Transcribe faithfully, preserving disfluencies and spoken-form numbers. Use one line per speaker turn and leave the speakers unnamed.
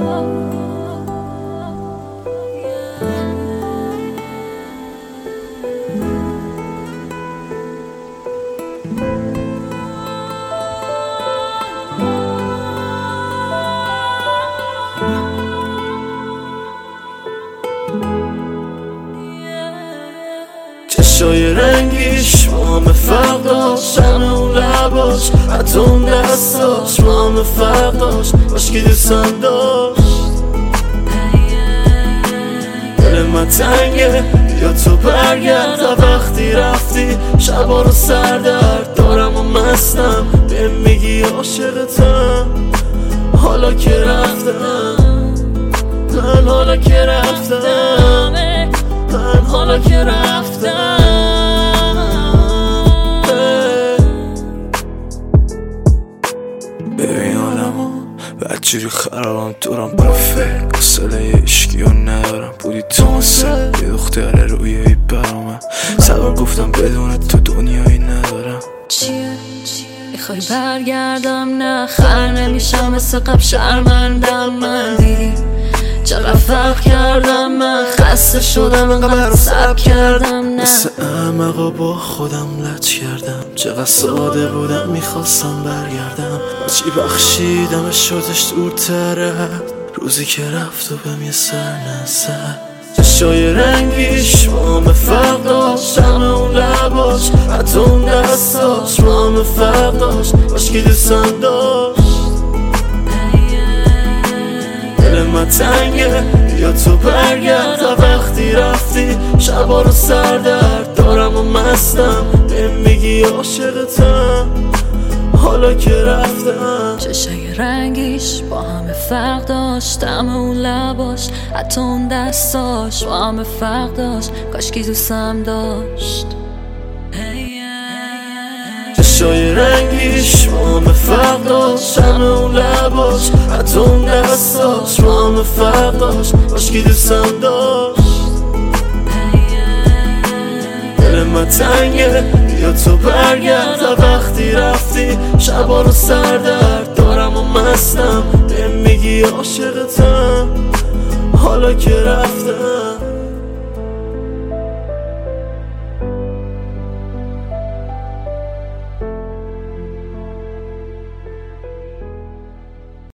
چشای رنگیش با همه فرق داشت، همه اون لباش حتی اون دستاش با همه فرق داشت. کاشکی دوستم داشت. دل من تنگه یا تو برگرد، وقتی رفتی شبا رو سردرد دارم و مستم بهم میگی عاشقتم. حالا که رفتم من، حالا که رفتم من، حالا که رفتم
ببین حالمو بدجوری خرابم دورم برا فکر حوصله عشقی رو ندارم. بودی تو مثل یه دختر رویایی برامم، سبب گفتم بدون تو دنیایی ندارم.
چیه؟ میخوای برگردم؟ نه خر نمیشم مثل قبل، شرمندم من. دیدی چقدر فرق کردم من، خسته شدم انقدر سب کردم. نه
مثل احمقا با خودم لج کردم، چقدر ساده بودم میخواستم برگردم. چی بخشیدم شدش دورتره روزی که رفت و بهم یه سر نزد. چشای رنگیش با همه فرق داشت، همه اون لباش حتی اون دستاش با همه فرق داشت. کاشکی دوستم داشت. دل من تنگه یا تو برگرد، وقتی رفتی شبا رو سردرد دارم و مستم بهم میگی عاشقتم. حالا که رفتم
چشای رنگیش با همه فرق داشت، همه اون لباش حتی اون دستاش با همه فرق داشت. کاشکی دوستم داشت.
چشای رنگیش با همه فرق داشت، همه اون لباش حتی اون دستاش با همه فرق داشت. کاشکی دوستم داشت. دل من تنگه یا تو برگرد، وقتی رفتی شبا رو سردرد دارم و مستم بهم میگی عاشقتم. حالا که رفتم